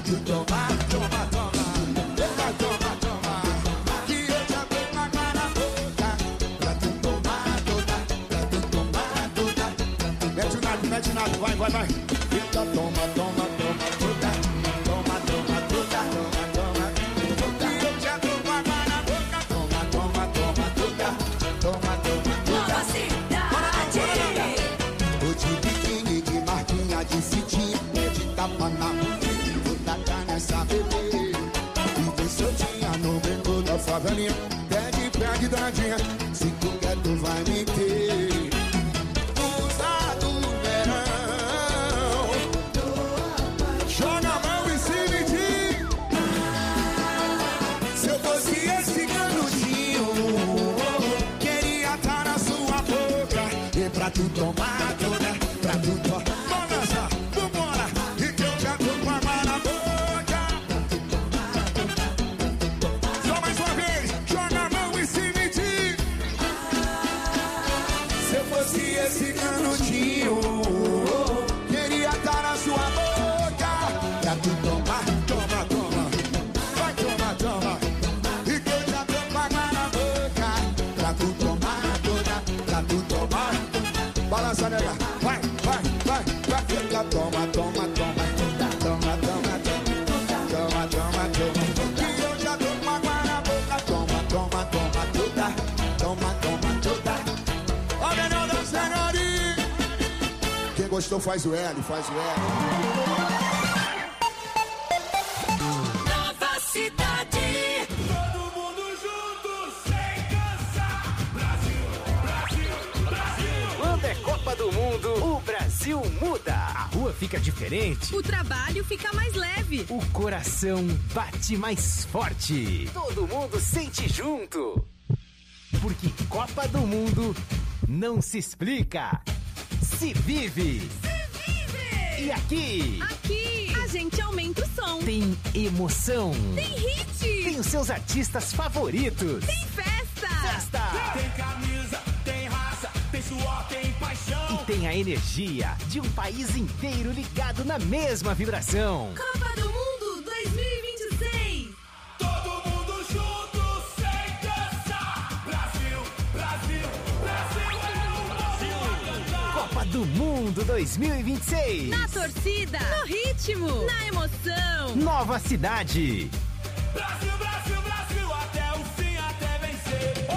tu tomar, toma, toma. Eita, toma, toma. Que eu já tô com água na boca. Pra tu tomar toda, pra tu tomar toda. Mete nada, vai, vai, vai. Eita, toma, toma, toma toda. Toma, toma toda, toma, toma. Que eu já tô com água na boca. Toma, toma, toma toda. Toma, toma toda. Nova Cidade. Tô de biquíni, de marquinha, de cintinha, de tapa na bunda, vou tacar nessa bebê. E vem soltinha no beco da favelinha. Pede, pede, danadinha, se tu quer tu vai me ter. Usa do verão, joga a mão em cima de. Se eu fosse esse canudinho, queria estar na sua boca. E pra tu tomar toda, pra tu tomar. Vamos dançar, vambora. E que eu já tô com água na boca. Só mais uma vez, joga a mão em cima de ti. Se eu fosse esse canudinho, queria estar na sua boca. Pra tu tomar, toma, toma. Vai, toma, toma. E que eu já tô com água na boca. Pra tu tomar toda, pra tu tomar. Balança, nega, vai, vai, vai, vai. Fica, toma, toma, toma. Toma, toma, toma. Toma, toma, toma. Que eu já tô com água na boca. Toma, toma, toma, toda. Toma, toma, toda. Ó, menor da senhorinha. Quem gostou faz o L, faz o L. Nova Cidade. Todo mundo junto, sem cansar. Brasil, Brasil, Brasil. Quando é Copa do Mundo, o Brasil muda. A rua fica diferente. O trabalho fica mais leve. O coração bate mais forte. Todo mundo sente junto. Porque Copa do Mundo não se explica, se vive. E aqui A gente aumenta o som. tem emoção. Tem hit. Tem os seus artistas favoritos. Tem festa. Tem camisa, tem raça, tem suor, tem paixão. E tem a energia de um país inteiro ligado na mesma vibração. Copa do Mundo 2026. Todo mundo junto, sem cansar. Brasil, Brasil, Brasil é o Brasil a cantar. Copa do Mundo 2026. Na torcida. No ritmo. Na emoção. Nova Cidade. Brasil, Brasil, Brasil, até o fim, até vencer.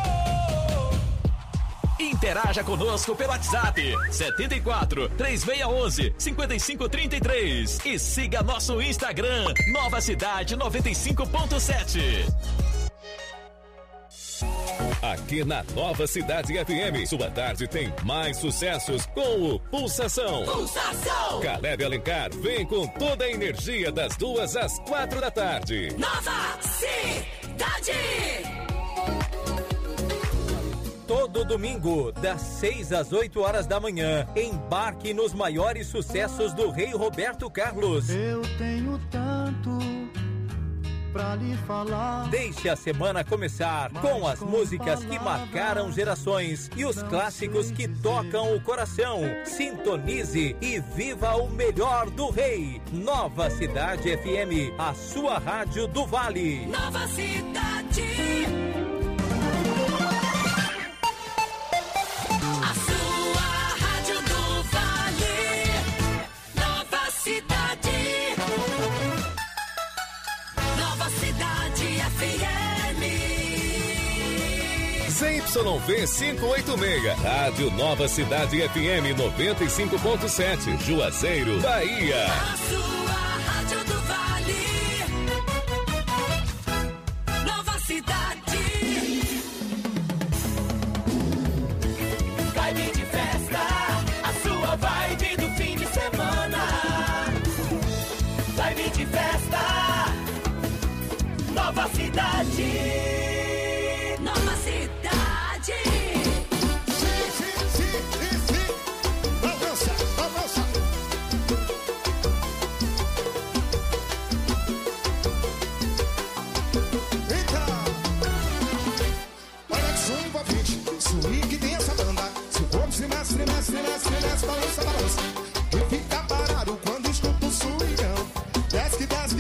Interaja conosco pelo WhatsApp 74 3611 5533 e siga nosso Instagram Nova Cidade 95.7. Aqui na Nova Cidade FM, sua tarde tem mais sucessos com o Pulsação. Pulsação. Caleb Alencar vem com toda a energia das 2 às 4 da tarde. Nova Cidade. Todo domingo, das 6 às 8 horas da manhã, embarque nos maiores sucessos do Rei Roberto Carlos. Eu tenho tanto pra lhe falar. Deixe a semana começar com as músicas que marcaram gerações e os clássicos que tocam o coração. Sintonize e viva o melhor do Rei. Nova Cidade FM, a sua rádio do Vale. Nova Cidade. A sua rádio do Vale. Nova Cidade. Nova Cidade FM. ZYV 586, Rádio Nova Cidade FM 95.7, Juazeiro, Bahia. A sua rádio do Vale. Nova Cidade. Vibe de festa, a sua vibe do fim de semana. Vibe de festa, Nova Cidade. Nova Cidade. Sim, balança, balança. Eita! Olha que som envolvente, swing que tem essa banda. Seu corpo se mexe, mexe, mexe, mexe, balança, balança. Eu fica parado quando escuto o swingão. Desce que desce,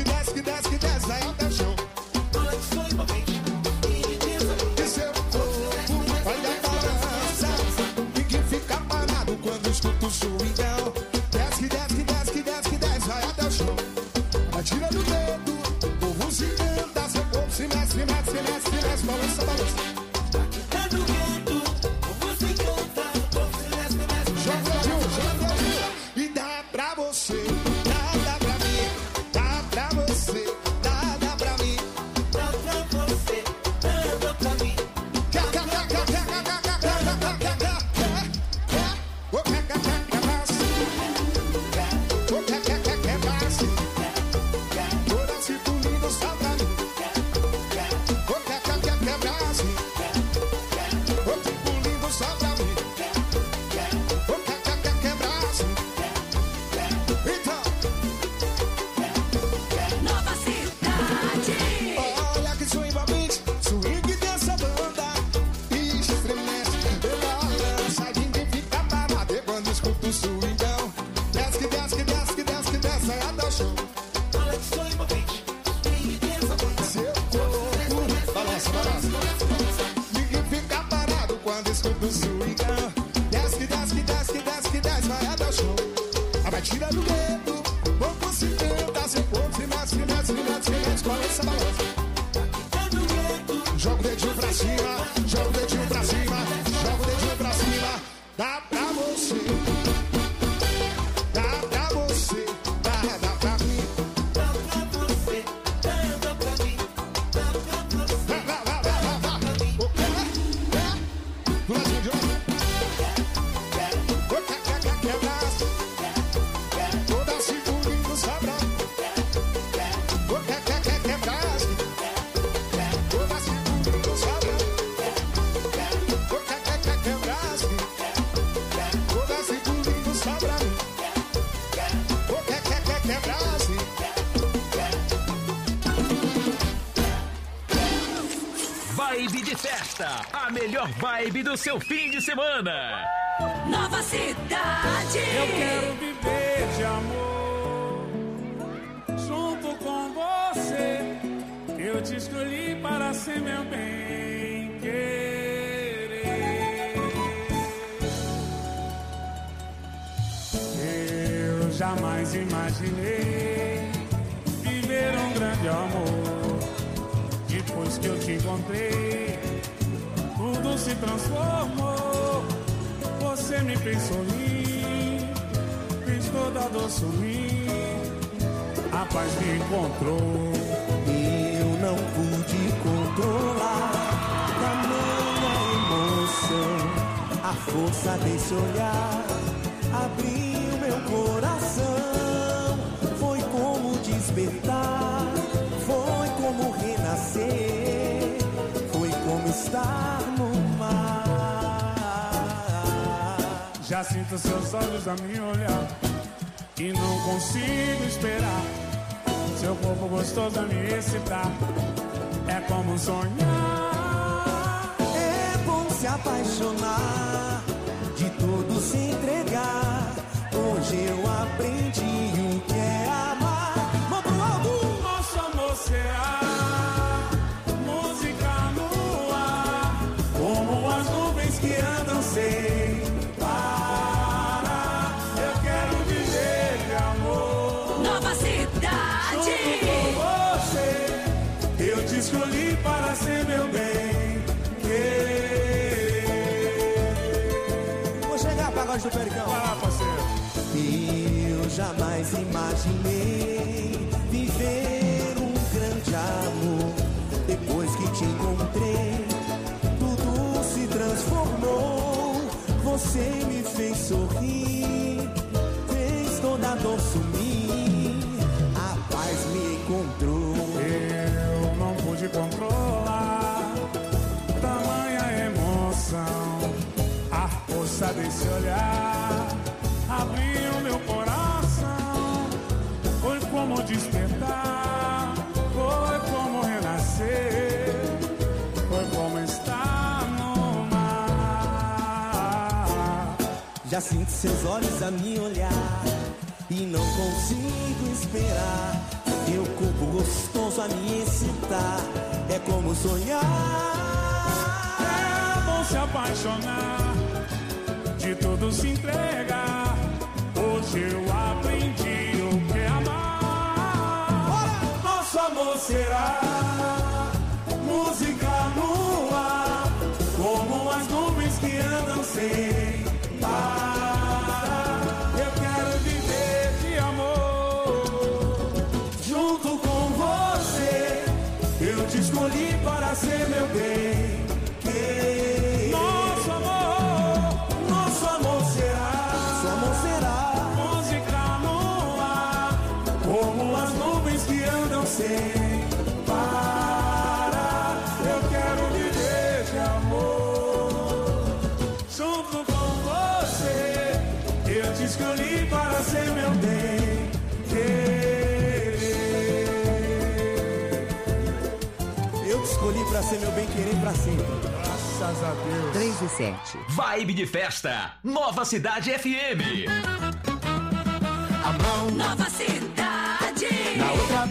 escuto o swingão. Desce, que desce, que desce, que desce, que desce, sai até o chão. Alex sou envolvente. Seu corpo balança, balança. Ninguém fica parado quando escuta o swingão. Desce, que desce, que desce, que desce, que desce, vai até o chão. A batida do dedo, pouco se tenta, seu corpo se mexe, se mexe, se mexe, se mexe, balança, balança. Joga o dedinho pra cima, joga o dedinho pra cima, joga o dedinho pra cima. Dá pra você, dá pra você, dá pra mim. Dá pra você, dá pra mim. Dá pra você. Vai. O quê? Do ladinho de onde? Toda segundinho do sabrão. Vibe de festa, a melhor vibe do seu fim de semana. Nova Cidade. Eu quero viver de amor junto com você. Eu te escolhi para ser meu bem querer. Eu jamais imaginei viver um grande amor. Depois que eu te encontrei, tudo se transformou. Você me fez sorrir, fez toda a dor sumir. A paz me encontrou. Eu não pude controlar tamanha emoção. A força desse olhar abriu meu coração. Foi como despertar, foi como renascer, foi como estar no mar. Já sinto seus olhos a me olhar e não consigo esperar. Seu corpo gostoso a me excitar. É como sonhar. É bom se apaixonar, de tudo se entregar. Hoje eu aprendi o que é amar. Mão pro alto! Nosso amor será música no ar, como as nuvens que andam sem parar. Eu quero viver de amor. Nova Cidade. Junto com você, eu te escolhi para ser meu bem querer. Vou chegar, pagode do Pericão. Vai lá, parceiro. Eu jamais imaginei viver um grande amor. Depois que te encontrei, tudo se transformou. Você me fez sorrir, fez toda a dor sumir. A paz me encontrou. Eu não pude controlar tamanha emoção. A força desse olhar abriu meu coração. Foi como despertar, foi como renascer, foi como estar no mar. Já sinto seus olhos a me olhar e não consigo esperar. Teu corpo gostoso a me excitar. É como sonhar. É bom se apaixonar, de tudo se entregar. Hoje eu aprendi o que é amar. Nosso amor será música no ar, como as nuvens que andam sem parar. Eu quero viver de amor junto com você. Eu te escolhi para ser meu bem querer. Nosso amor será. Seu amor será Música no ar, como as nuvens que andam sem parar. Eu quero viver de amor junto com você. Eu te escolhi para ser meu bem querer. Eu te escolhi pra ser meu bem querer pra sempre. Graças a Deus. 3 e 7. Vibe de festa, Nova Cidade FM. A mão Nova Cidade. na outra,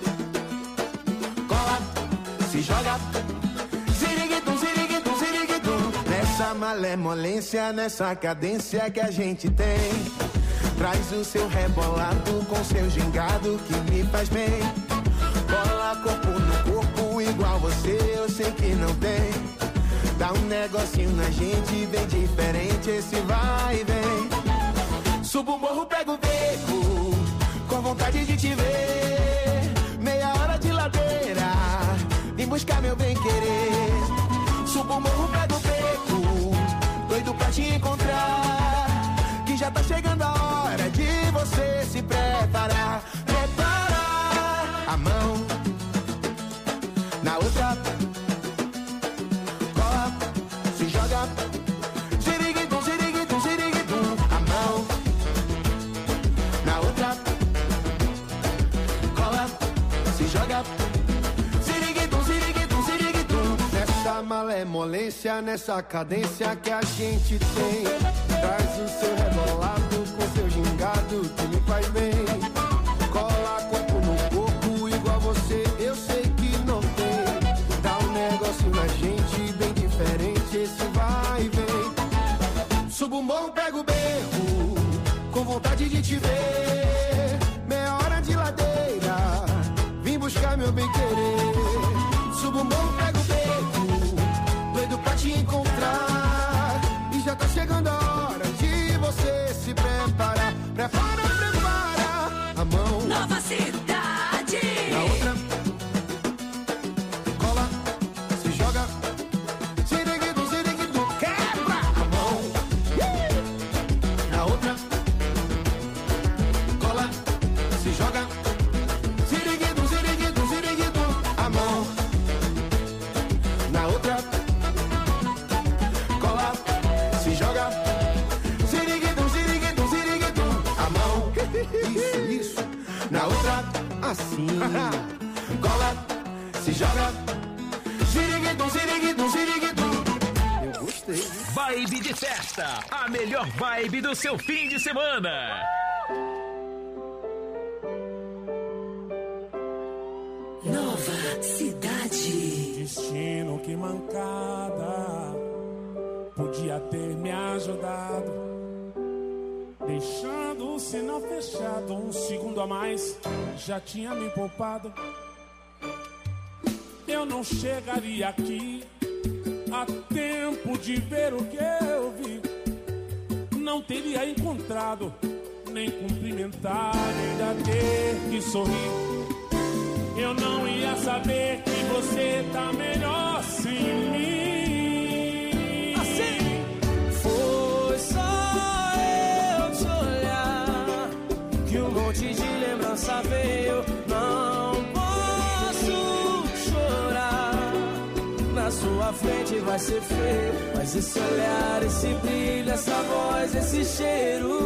cola, se joga. Ziriguidum, ziriguidum, ziriguidum. Nessa malemolência, nessa cadência que a gente tem. Traz o seu rebolado com seu gingado que me faz bem. Cola corpo no corpo igual você, eu sei que não tem. Dá um negocinho na gente, bem diferente esse vai e vem. Subo o morro, pego o beco, com vontade de te ver. Meia hora de ladeira, vim buscar meu bem-querer. Subo o morro, pego o beco, doido pra te encontrar. Que já tá chegando a hora de você se preparar. Preparar a mão na outra, cola, se joga. Ziriguidum, ziriguidum, ziriguidum. A mão na outra, cola, se joga. Ziriguidum, ziriguidum, ziriguidum. Nessa malemolência, nessa cadência que a gente tem. Traz o seu rebolado com seu gingado que me faz bem. Cola corpo no corpo igual você, eu sei que não tem. Dá um negocinho na gente bem diferente, esse vai e vem. Subo o morro, pego o beco, com vontade de te ver. Meia hora de ladeira, vim buscar meu bem-querer. Subo o morro, pego o beco, doido pra te encontrar. E já tá chegando a hora de você se preparar. Prepara, prepara a mão. Nova Cidade. Na outra, cola, se joga. Ziriguidum, ziriguidum, quebra a mão. Na outra, cola, se joga. Ziriguidum, ziriguidum, ziriguidum, a mão. Na outra, cola, se joga. Ziriguidum, ziriguidum, ziriguidum, a mão. Isso, isso. Na outra, assim. Cola, se joga. Ziriguidum, ziriguidum, ziriguidum. Eu gostei. Vibe de festa, a melhor vibe do seu fim de semana. Nova Cidade. Destino, que mancada. Podia ter me ajudado. Deixando o sinal fechado, um segundo a mais já tinha me poupado. Eu não chegaria aqui a tempo de ver o que eu vi. Não teria encontrado, nem cumprimentado, ainda ter que sorrir. Eu não ia saber que você tá melhor sem mim. Assim, Foi só eu te olhar que um monte de lembrança veio. Não posso chorar, na sua frente vai ser feio. Mas esse olhar, esse brilho, essa voz, esse cheiro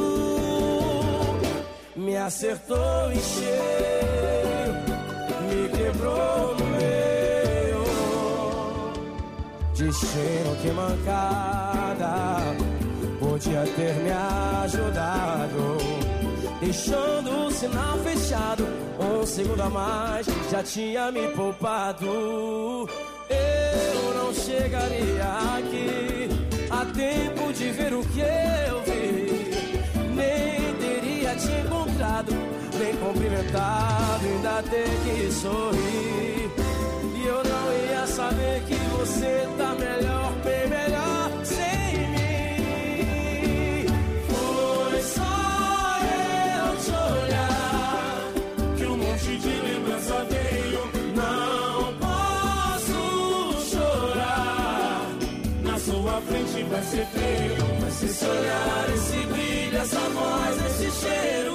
me acertou em cheio, me quebrou no meio. Destino, que mancada, podia ter me ajudado. Deixando o sinal fechado, um segundo a mais já tinha me poupado. Eu não chegaria aqui a tempo de ver o que eu vi. Nem teria te encontrado, nem cumprimentado, ainda ter que sorrir. E eu não ia saber que você tá melhor, bem melhor sem mim. Foi só eu te olhar que um monte de lembrança veio. Não posso chorar, Na sua frente vai ser feio. mas esse olhar, esse brilho, essa voz, esse cheiro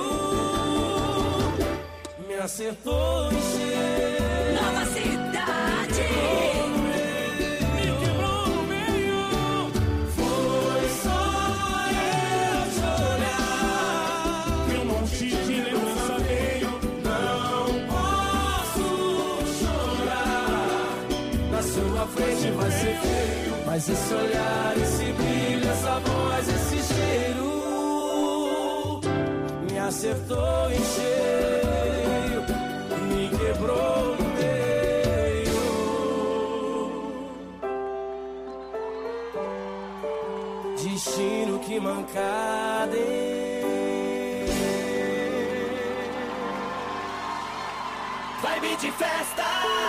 me acertou em cheio. Nova Cidade. Me quebrou no meio. Foi só eu te olhar Que um monte de lembrança veio. não posso chorar, na sua frente vai ser feio. Mas esse olhar, esse brilho, essa voz, esse cheiro me acertou em cheio, me quebrou no meio. Destino, que mancada, hein? Vibe de festa!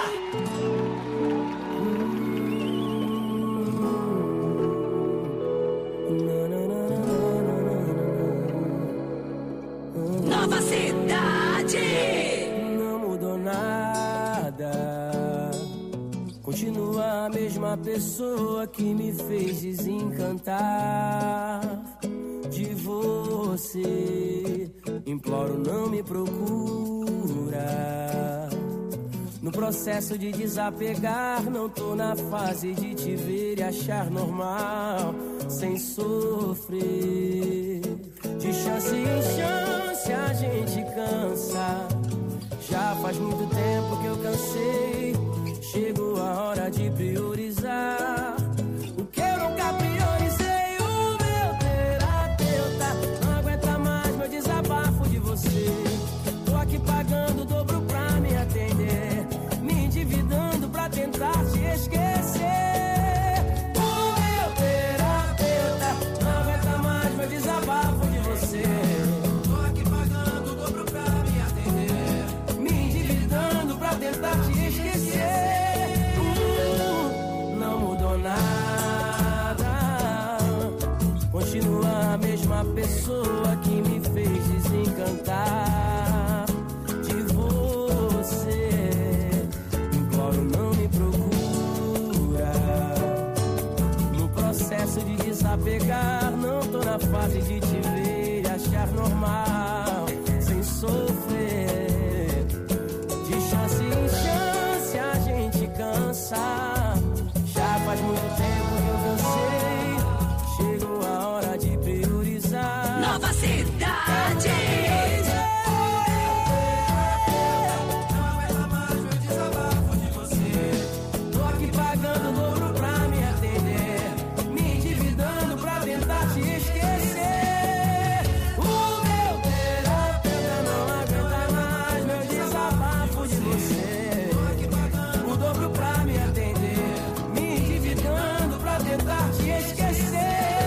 Nova Cidade. Não mudou nada. Continua a mesma pessoa que me fez desencantar de você. Imploro, não me procura. No processo de desapegar, não tô na fase de te ver e achar normal, sem sofrer. De chance em chance a gente cansa. Já faz muito tempo que eu cansei. Chegou a hora de priorizar o que eu nunca priorizei. O meu terapeuta não aguenta mais meu desabafo de você. Tô aqui pagando o dobro pra me atender, me endividando pra tentar te esquecer. O meu terapeuta não aguenta mais meu desabafo de você. Tô aqui pagando o dobro pra me atender, me endividando pra tentar te esquecer. Não mudou nada. Continua a mesma pessoa que me fez desencantar de você. Imploro, não me procura. No processo de desapegar, não tô na fase de te ver e achar normal, sem sofrer. De chance em chance a gente cansa. Já faz muito tempo que eu cansei. Chegou a hora de priorizar. Nova Cidade. Tô aqui pagando o dobro pra me atender, me endividando pra tentar te esquecer. O meu terapeuta não aguenta mais meu desabafo de você. O dobro pra me atender, me endividando pra tentar te esquecer.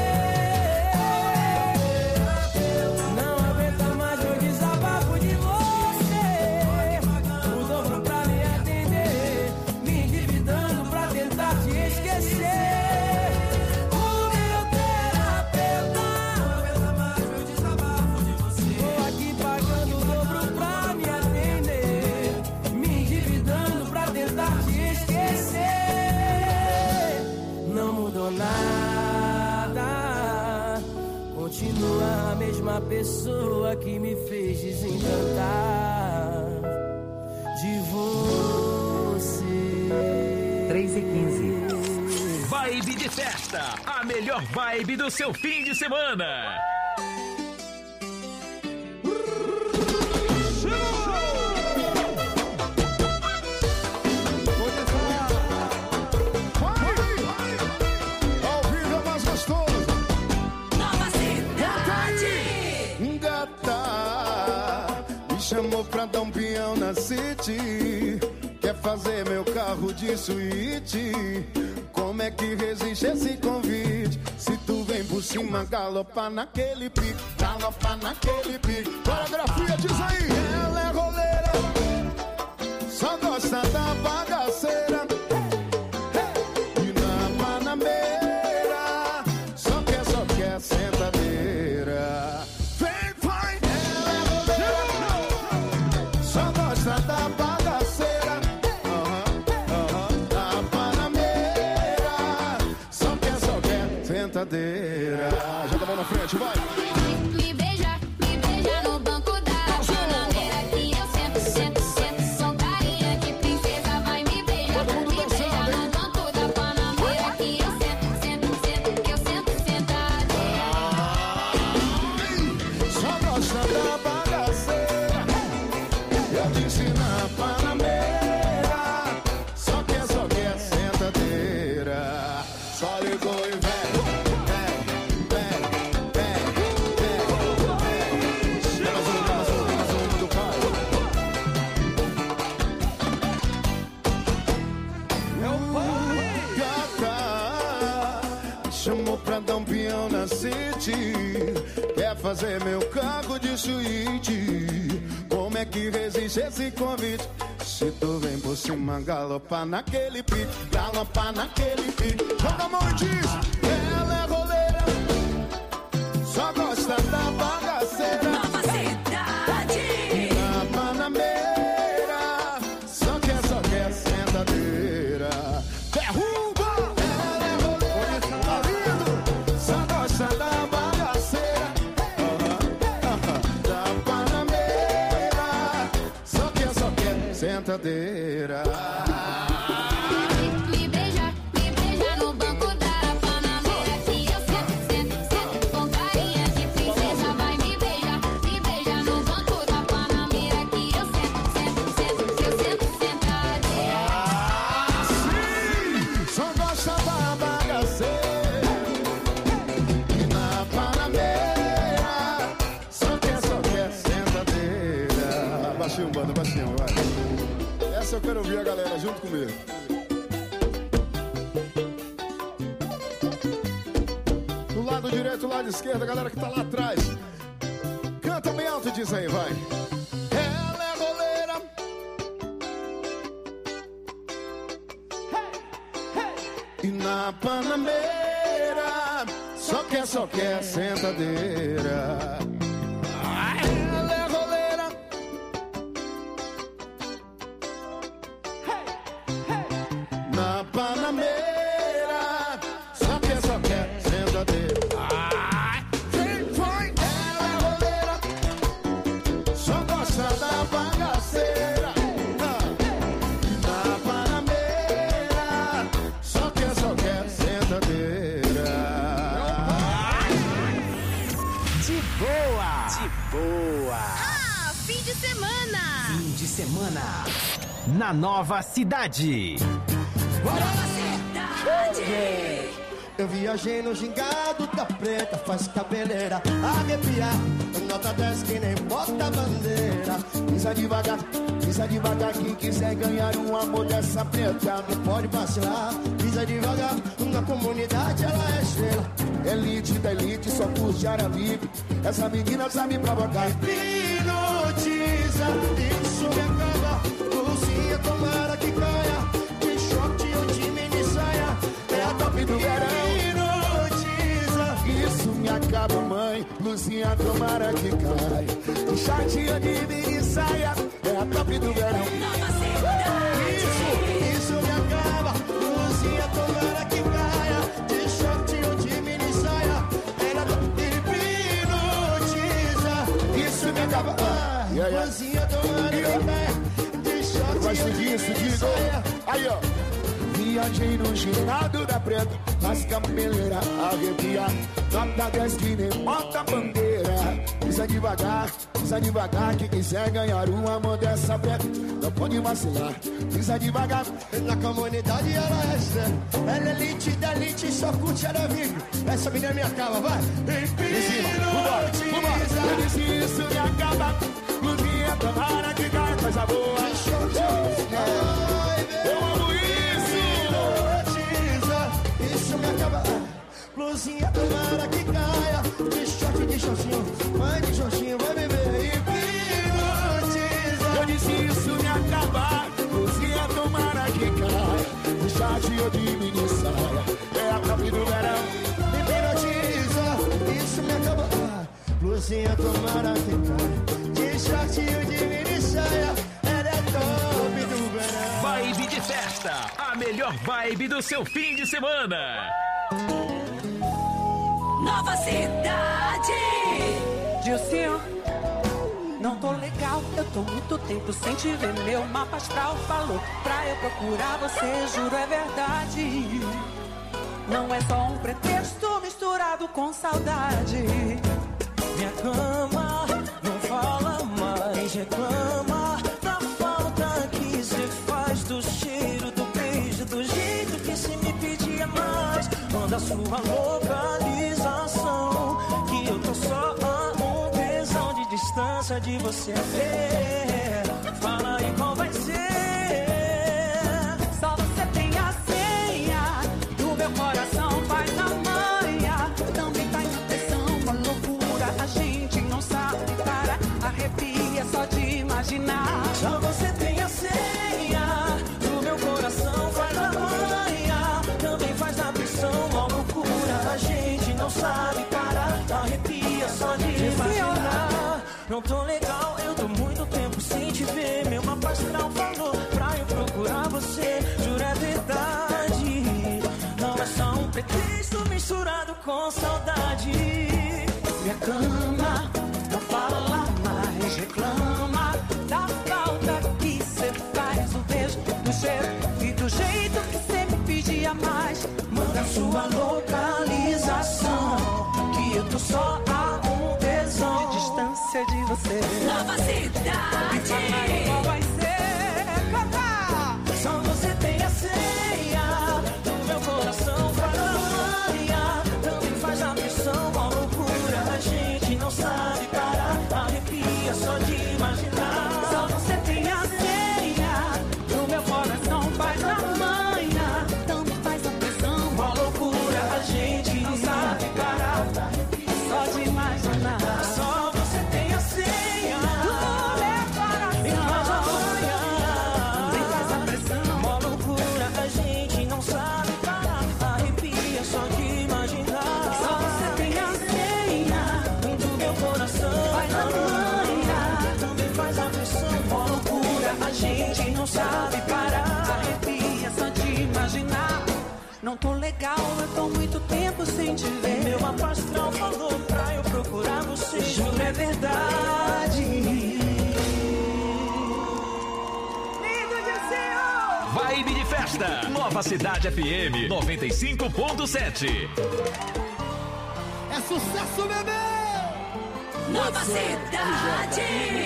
Não aguenta mais meu desabafo de você. O dobro pra me atender, me endividando pra tentar te esquecer. O meu terapeuta não aguenta mais meu desabafo de você. Tô aqui pagando o dobro pra me atender, me endividando pra tentar te esquecer. Não mudou nada. Continua a mesma pessoa que me fez desencantar de você. 3h15. Vibe de festa, a melhor vibe do seu fim de semana. Ao vivo é mais gostoso. Nova Cidade. Gata, me chamou pra dar um peão na City. Quer fazer meu carro de suíte. Como é que resiste esse convite? Se tu vem por cima, galopa naquele pique. Galopa naquele pique. Coreografia, diz aí. Ela é roleira, só gosta da bagaceira. E na panameira, só quer sentadeira. Vem, vai. Ela é roleira, só gosta da bagaceira. Na panameira, só quer sentadeira. Joga a mão na frente, vai. Me beija no banco da bananeira que eu sento, sento, sento. Sou carinha de princesa, vai me beijar. Me beija no banco da bananeira que eu sento, sento, sento. Eu sento sentadeira. Só gosta da bagaceira. Eu disse na panameira, só quer sentadeira. Só liga convite. Quer fazer meu carro de suíte. Como é que resiste esse convite? Se tu vem por cima, galopar naquele pique. Galopar naquele pique. Joga a mão e diz: ela é roleira, só gosta da bagaceira. Nova cidade. Na Panameira, só quer sentadeira. Derruba! Ela é roleira, só gosta da bagaceira. Da Panameira, só quer sentadeira. Me beija no banco da Panameira que eu sento com carinha de princesa. Vai me beija no banco da Panameira que eu sento sentadeira. Só gosta da bagaceira. E na Panameira, só quer sentadeira. Baixinho, banda, baixinho, vai. Essa eu quero ouvir a galera junto comigo. Do lado direito, do lado esquerdo, a galera que tá lá atrás. Canta bem alto e diz aí, vai. Ela é roleira. E na Panameira, só quer sentadeira. Ela é roleira. Na Panameira, só quer sentadeira. Quem foi? Ela é roleira, só gosta da bagaceira. Na Panameira, só quer sentadeira. De boa. Ah, fim de semana. Fim de semana. Na Nova Cidade. Nova cidade. Eu viajei no gingado da preta, faz cabeleira arrepiar. Nota 10 que nem bota-bandeira. Pisa devagar, quem quiser ganhar um amor dessa preta não pode vacilar. Pisa devagar, na comunidade ela é estrela. Elite da elite, só curte área VIP. Essa menina sabe provocar. Hipnotiza, isso me acaba. Lucinha, tomara que caia. De short ou de mini saia, é a top do verão. Isso me acaba, mãe. Luzinha, tomara que cai. Chatinha de mini saia, é a top do verão. Isso me acaba. Luzinha, tomara que caia. De short ou de mini saia, é a top. Hipnotiza. Isso me acaba. Luzinha, tomara que caia. De short ou de mini saia. Aí, ó. Viajei no ginado da preta, as cabeleiras arrepia. Nota 10 que nem bota-bandeira. Pisa devagar, quem quiser ganhar um amor dessa preta não pode vacilar. Pisa devagar, na comunidade ela é estrela. Ela é elite da elite, só curte área VIP. Essa menina me acaba, vai. em cima, vambora. Eu disse isso me acaba. Luzinha, tomara que cai, coisa boa. Eu amo isso. Isso me acaba. Blusinha, tomara que caia. De shortinho, mãe de shortinho, vai beber. Hipnotiza. Eu disse isso me acaba. Blusinha, tomara que caia. De shortinho de mini saia, é a top do verão. Hipnotiza. Isso me acaba. Blusinha, tomara que caia. De shortinho de mini saia, ela é top do verão. Vibe de festa, a melhor vibe do seu fim de semana. Nova cidade. Dilcinho, não tô legal, eu tô muito tempo sem te ver. Meu mapa astral falou pra eu procurar você, juro é verdade. Não é só um pretexto misturado com saudade. Minha cama não fala mais, reclama da falta que se faz, do cheiro, do beijo, do jeito que se me pedia mais. Manda sua localização, que eu tô só a um tesão de distância de você ver. Fala aí qual vai ser. Só você tem a senha do meu coração, faz a manha. Também tá em proteção imaginar. Só você tem a senha do meu coração, faz a manha, também faz na pressão, uma loucura. A gente não sabe parar, arrepia só de imaginar. Não tô legal, eu tô muito tempo sem te ver. Meu mapa astral falou pra eu procurar você. Juro é verdade, não é só um pretexto misturado com saudade. Minha cama não fala mais, reclama da falta que cê faz. O beijo, do cheiro e do jeito que cê me pedia mais. Manda sua localização, que eu tô só a um tesão de distância de você. Nova cidade. Qual vai ser? Canta! Só você tem a senha do meu coração, faz a manha, também faz a pressão, uma loucura. A gente não sabe parar, arrepia só de imaginar. Só você tem a senha do meu coração, faz a manha, também faz a pressão, Uma loucura, a gente não sabe parar, só de imaginar. só você tem a senha Do meu e faz a coração, manha, também faz a pressão. uma loucura, a gente não sabe parar, arrepia só de imaginar. Só você tem a senha Do meu coração, faz a manha, também faz a pressão, uma loucura, a gente não sabe parar. arrepia só de imaginar. Não tô legal, eu tô muito tempo sem te ver. Meu mapa astral falou pra eu procurar você. Juro é verdade. Lindo de Senhor! Vibe de festa. Nova Cidade FM 95.7. É sucesso, bebê! Nova cidade.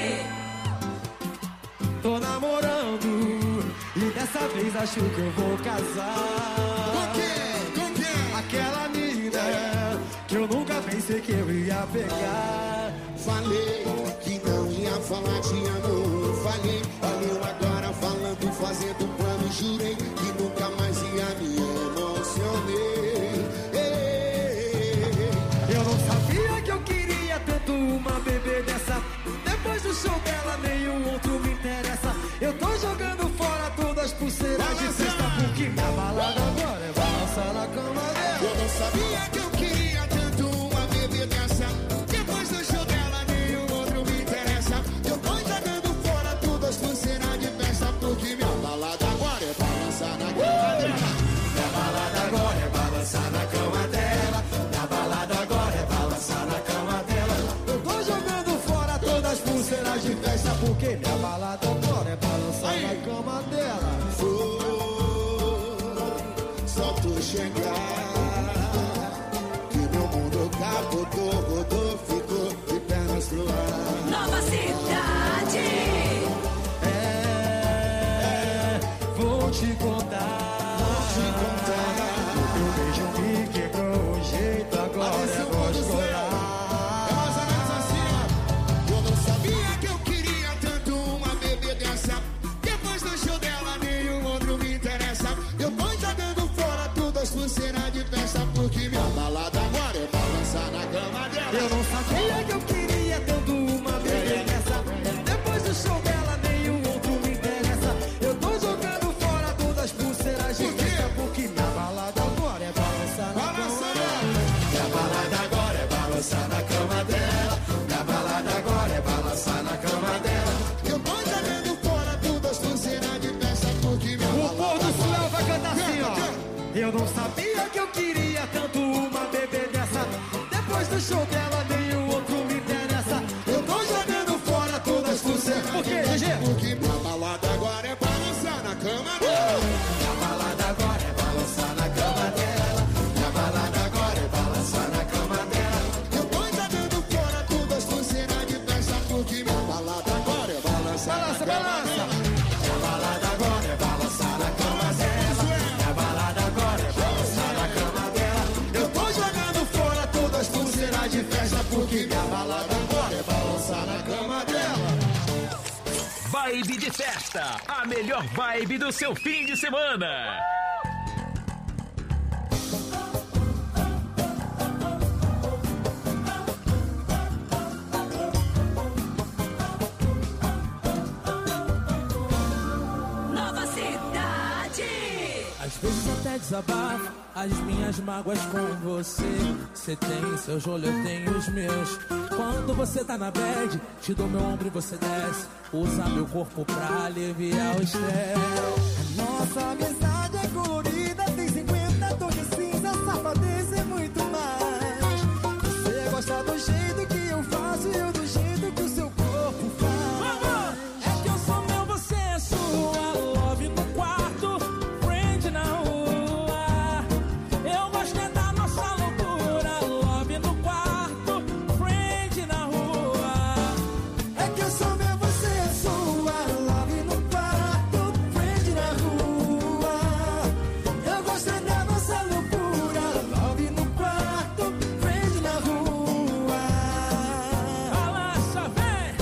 Tô namorando e dessa vez acho que eu vou casar. Com quem? Com quem? Aquela mina que eu nunca pensei que eu ia pegar. Falei que não ia falar de amor. Falei, valeu agora falando, fazendo plano. Jurei que nunca mais ia me emocionei. Eu não sabia que eu queria tanto uma bebê dessa. Depois do show dela, nenhum outro me interessa. Eu tô jogando fora todas as pulseiras de festa, porque minha balada agora é balançar na cama dela. Eu não sabia que eu queria tanto uma bebê dessa. Depois do show dela, nenhum outro me interessa. Eu tô jogando fora todas as pulseiras de festa, porque minha balada agora é balançar na cama dela. Minha balada agora é balançar na cama dela. Minha balada agora é balançar na cama dela. Eu tô jogando fora todas as pulseiras de festa, porque minha balada agora é balançar na cama dela. Só tu chegar que meu mundo capotou, rodou, ficou de pernas pro ar. Nova cidade. Vou te contar. O beijo me quebrou o jeito, agora é voz corar. É mais ou menos assim, ó. Eu não sabia que eu queria tanto uma bebê dessa. Depois do show dela, nenhum outro me interessa. Eu tô jogando fora todas as pulseiras de festa, porque minha balada agora é balançar na cama dela. Eu não sabia que eu queria tanto uma bebê dessa. Depois do show dela, nenhum outro me interessa. Eu tô jogando fora todas as pulseiras de festa, porque minha balada agora é balançar na cama dela. Minha balada agora é balançar na cama dela. Minha balada agora é balançar na cama dela. Eu tô jogando fora todas as pulseiras de festa, porque minha O balada povo do agora céu vai cantar assim, ó. Eu não sabia que eu queria tanto uma bebê dessa. Depois do show dela, nenhum outro me interessa. Eu tô jogando fora todas as pulseiras. Por quê, GG? porque minha balada agora é balançar na cama dela. Minha balada agora é balançar na cama dela. Minha balada agora é balançar na cama dela. Eu tô jogando fora todas as pulseiras de festa, porque minha balada agora é balançar na cama dela. Minha balada agora é balançar na cama dela. Minha balada agora é balançar na cama dela. Eu tô jogando fora todas as pulseiras de festa, porque minha balada agora é balançar na cama dela. Vibe de festa. A melhor vibe do seu fim de semana. desabafo as minhas mágoas com você. Você tem seus olhos, eu tenho os meus. Quando você tá na bad, te dou meu ombro e você desce. Usa meu corpo pra aliviar o estresse. Nossa amizade é colorida, tem 50 tons de cinza, safadeza e muito mais. Você gosta do jeito que eu faço e eu do jeito que o seu corpo faz. É que eu sou meu, você é sua. Love no quarto, friend na rua. Eu gosto é da nossa loucura. Love no quarto, friend na rua. É que eu sou meu, você é sua. Love no quarto, friend na rua. Eu gosto é da nossa loucura. Love no quarto, friend na rua. Balança, vem!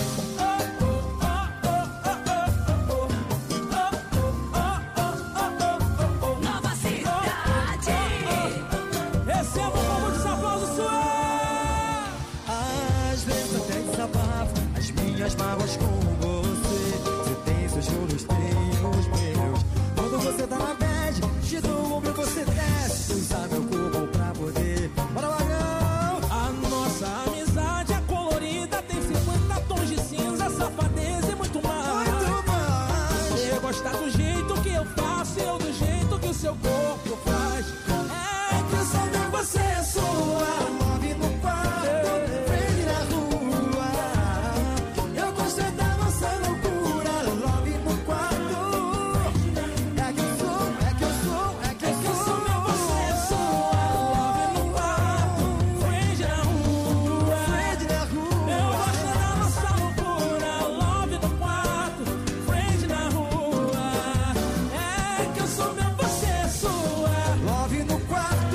Nova cidade. Receba um pouco de aplausos, suave! Às vezes até desabafo as minhas mágoas com você. Você tem seus juros, tenho os meus. Quando você tá na bad, te dou o ombro e você desce. Usa meu corpo pra poder. Bora, Magão! A nossa amizade é colorida, tem 50 tons de cinza, safadeza e muito mais. Muito mais. Eu gosto do jeito que eu faço e eu do jeito que o seu corpo faz. É que eu sou meu, você é sua. Love no quarto, friend na rua. Eu gosto é da nossa loucura. Love no quarto. É que eu sou, é que eu sou, é que É que eu sou meu, você é sua. Love no quarto, friend na rua. friend na rua. Eu gosto da nossa loucura. Love no quarto, friend na rua. É que eu sou meu, você é sua. Love no quarto,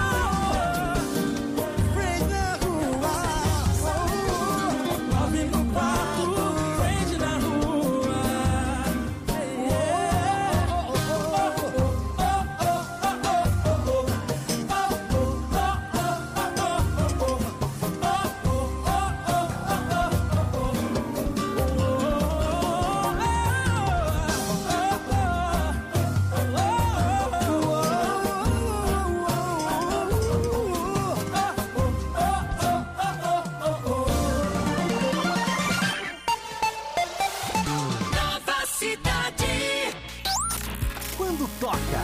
friend na rua. Love no quarto, friend na rua. Nova cidade. Quando toca,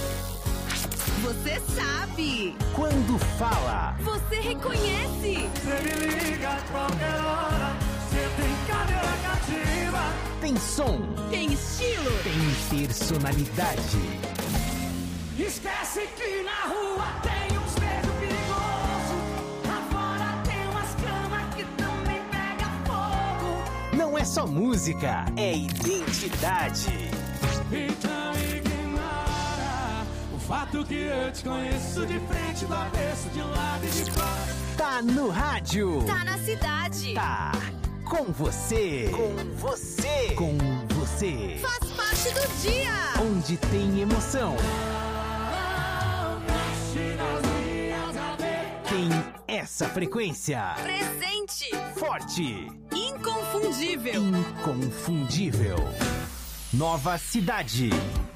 Você sabe. quando fala, Você reconhece. Você me liga a qualquer hora. Você tem cadeira cativa. tem som, Tem estilo. tem personalidade. Esquece que na rua tem uns beijos perigosos. Lá fora tem umas camas que também pega fogo. Não é só música, é identidade. Então ignora o fato que eu te conheço de frente, do avesso, de lado e de fora. Tá no rádio. Tá na cidade. Tá com você. Com você. Com você. Faz parte do dia. Onde tem emoção. Tem essa frequência. Presente. Forte. Inconfundível. Inconfundível. Nova cidade.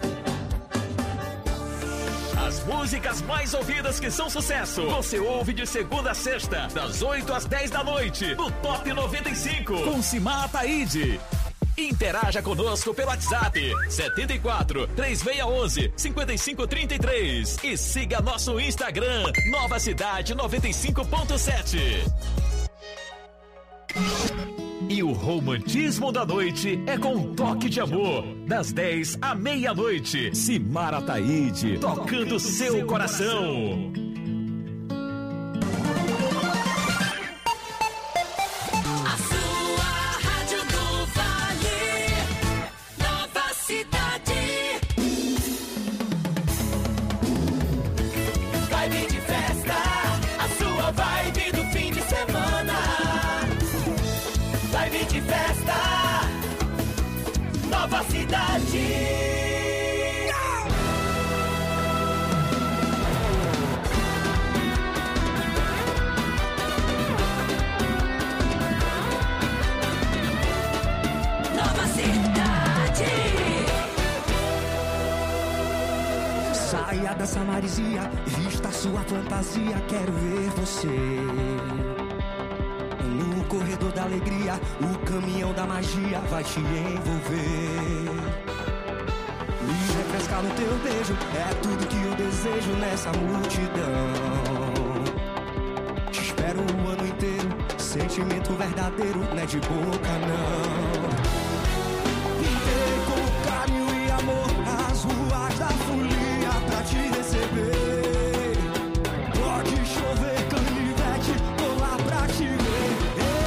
As músicas mais ouvidas que são sucesso. Você ouve de segunda a sexta, das 8 às 10 da noite, no Top 95, com Simar Ataíde. Interaja conosco pelo WhatsApp 74 3611 5533 e siga nosso Instagram Nova Cidade 95.7. E o romantismo da noite é com um toque de amor, das 10 à meia-noite. Simar Ataíde, tocando seu coração. A sua rádio do Vale. Nova cidade. Vibe de festa, a sua vibe do fim de semana. Vibe de festa, Nova Cidade. Nova cidade. Saia saia dessa marisia, vista sua fantasia, quero ver você. No corredor da alegria, o caminhão da magia vai te envolver. Me refrescar no teu beijo, é tudo que eu desejo nessa multidão. Te espero o ano inteiro, sentimento verdadeiro, não é de boca não. Pintei com carinho e amor as ruas da folia pra te receber. Pode chover, canivete, tô lá pra te ver.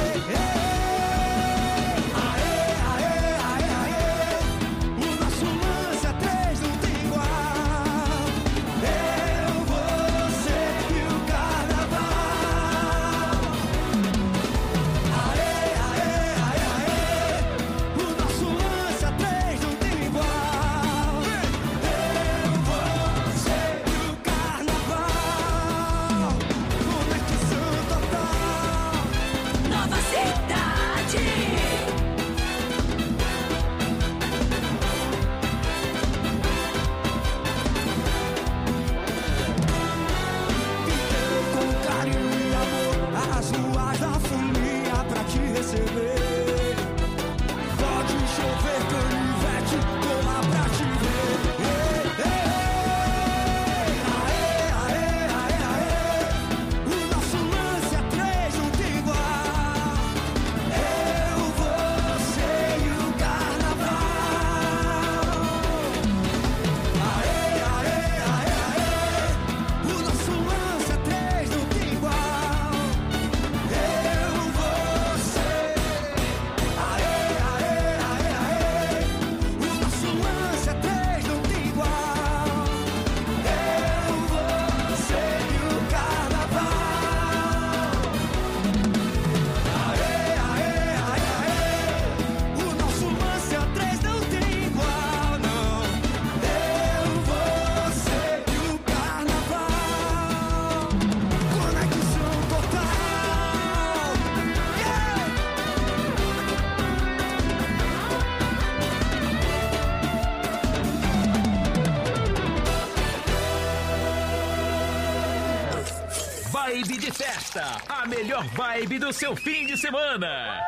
Aê, aê, aê, aê, o nosso lance é 3, não tem igual. Eu, você e o carnaval. Aê, aê, aê, aê, o nosso lance é 3, não tem igual. Eu, você e o carnaval. Conexão total. Nova cidade. Com carinho e amor as ruas da folia pra te receber. Pode chover, canivete, tô lá pra te ver. Aê, aê, aê, aê, o nosso lance é 3, não tem igual. Eu, você e o carnaval. Aê, aê, aê, aê, o nosso lance é 3, não tem igual. Eu, você. Aê, aê, aê, aê, o nosso lance é 3, não tem igual. Eu, você e o carnaval. Aê, aê, aê, aê, o nosso lance é 3, não tem igual, não. Eu, você e o carnaval. Conexão total. Vibe de festa, a melhor vibe do seu fim de semana.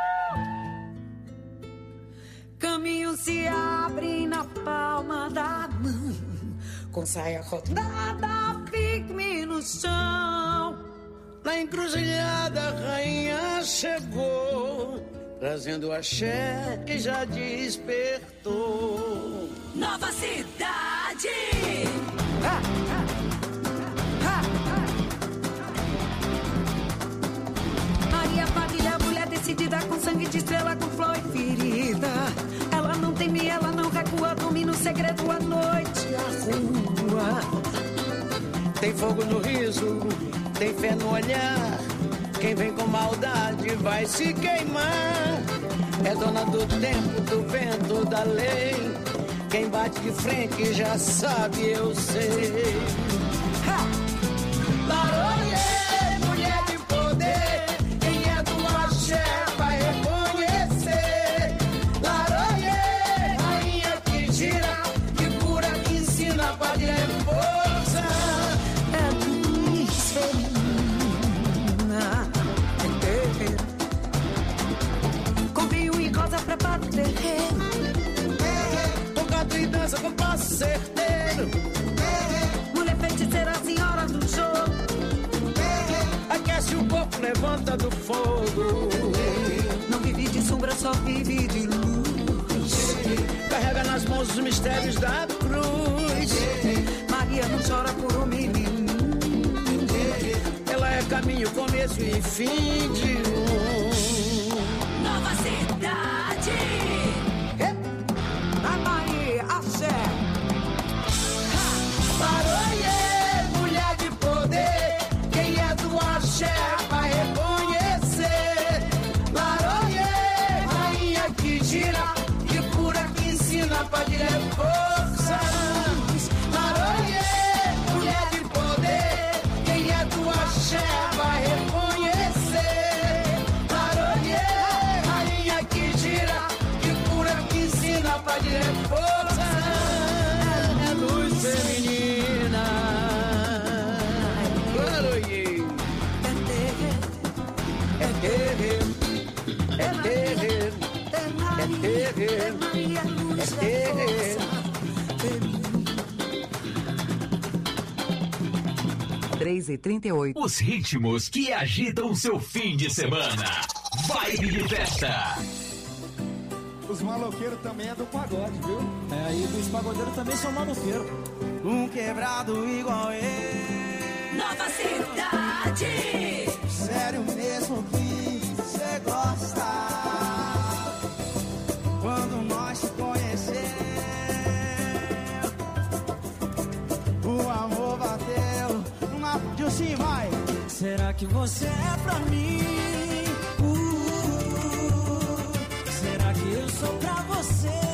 Caminho se abre na palma da mão, com saia rodada, fique-me no chão. Na encruzilhada a rainha chegou, trazendo axé que já despertou. Nova cidade. Maria Padilha, mulher decidida, com sangue de estrela, com flor e ferida. Ela não teme, ela não recua, domina o segredo à noite, a rua. Tem fogo no riso, tem fé no olhar. Quem vem com maldade vai se queimar. É dona do tempo, do vento, da lei. Quem bate de frente já sabe, eu sei. Laroie, mulher de poder. Quem é do axé vai reconhecer. Laroie, rainha que gira, que cura, que ensina, pode é força. É luz feminina. Com vinho e rosa prepara o terreno. Tocado e dança com passo certeiro. Mulher feiticeira, senhora do jogo. Aquece o corpo, levanta do fogo. Não vive de sombra, só vive de luz. Carrega nas mãos os mistérios da cruz. Maria não chora por um menino. Ela é caminho, começo e fim de Nova cidade. A Maria, axé. Laroie, mulher de poder. Quem é do axé vai reconhecer. Laroie, rainha que gira, que cura, que ensina, pode é força. Laroie, mulher de poder. Quem é do axé vai reconhecer. terreiro, é terreiro, é terreiro, é terreiro. 3h38. Os ritmos que agitam seu fim de semana. Vibe de festa. Os maloqueiros também é do pagode, viu? É, e os pagodeiros também são maloqueiros. Um quebrado igual eu. Nova Cidade. Sério mesmo que você gosta. Quando nós te conhecemos, o amor bateu numa... Dilcinho, vai! Será que você é pra mim? Será que eu sou pra você?